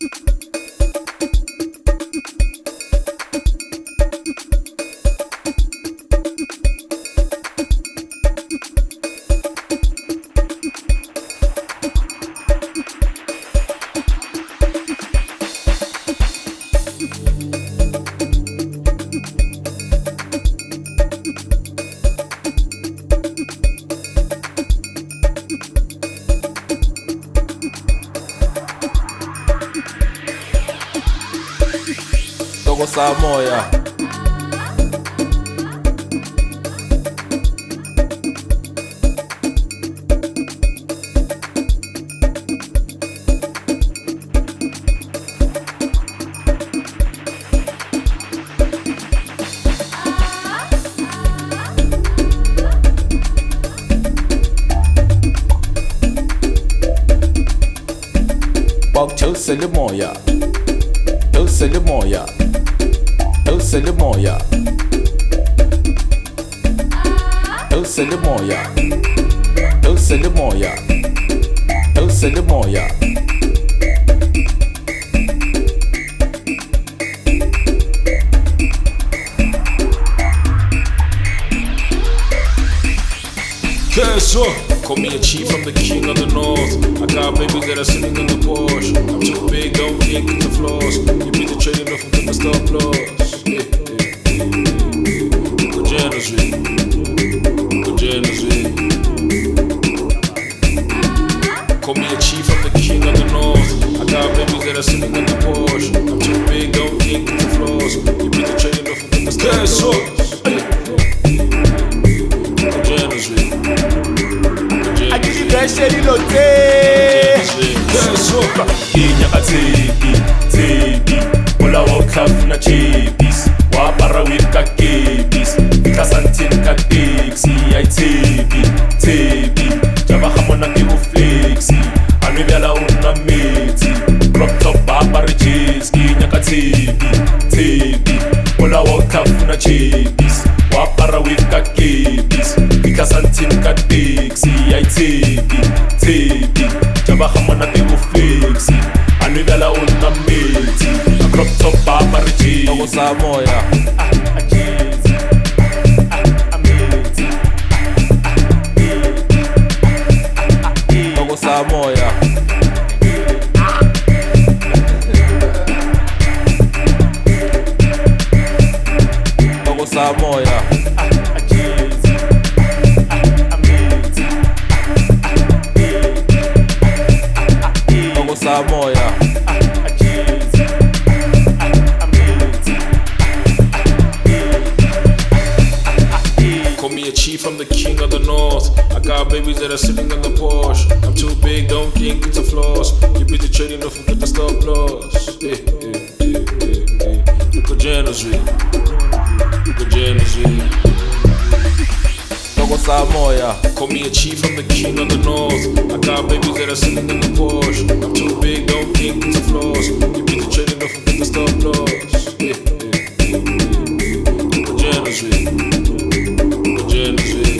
Togo Samoya. Bak Chelsea moya, Chelsea moya, Chelsea moya, Chelsea moya, Chelsea moya, Chelsea moya. Guess what? Call me a chief, I'm the king of the north. I got babies that are sitting in the Porsche. I'm too big, don't think it's the flaws. You beat the trading off of the stop loss. Good generously, good generously. Call me a chief, I'm the king of the north. I got babies that are sitting in the Porsche. I'm too big, don't think it's the flaws. You beat the trading off of the stop loss. Inyaka tsebi Ola wa utlhafu na chipis Wa para with ka kebis Fika santin ka taxi Ay tsebi Jaba hamona ki u flexi Anu byala una meti Crop top apare jeans Inyaka tsebi Ola wa utlhafu na chipis Wa para with ka kebis Fika santin ka taxi Ay tsebi Jaba hamona ki u flexi Anu byala una meti Crop top apare jeans Togo Samoya. Togo Samoya. Togo Samoya. Togo Samoya. Call me a chief, I'm the king of the north. I got babies that are sitting in the Porsche. I'm too big, don't think it's a flaws. You beat the trading off of the stop loss. Good generously, good generously. Togo Samoya. Call me a chief, I'm the king of the north. I got babies that are sitting in the Porsche. I'm too big, don't think it's a flaws. You beat the trading off of the stop loss. Good generously, good generously.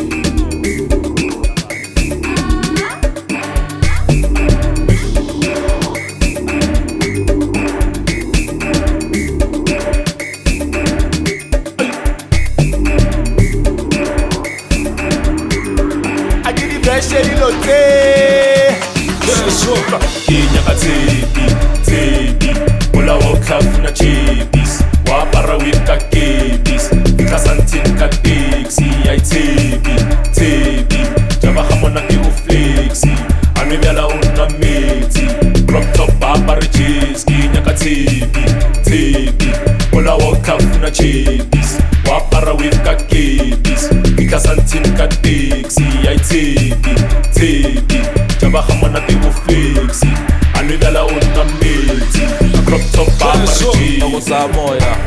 Inyaka tsebi Ola wa utlhafu na chipis Wa para with ka kebis Fika santin ka taxi Ay tsebi Jaba hamona ki u flexi Anu byala una meti Crop top apare jeans Inyaka tsebi Ola wa utlhafu na chipis Wa para with ka kebis Fika santin ka taxi Ay tsebi Jaba hamona ki u flexi Anu byala una meti Crop top apare jeans Togo Samoya.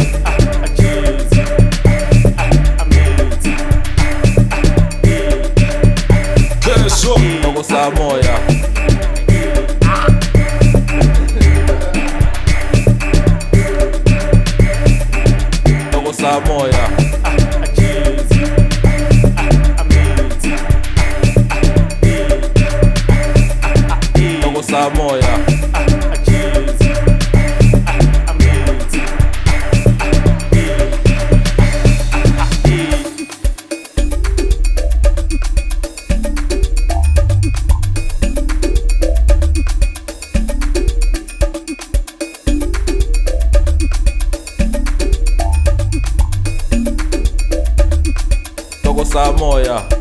Togo Samoya. Togo Samoya. Togo Samoya. sa moya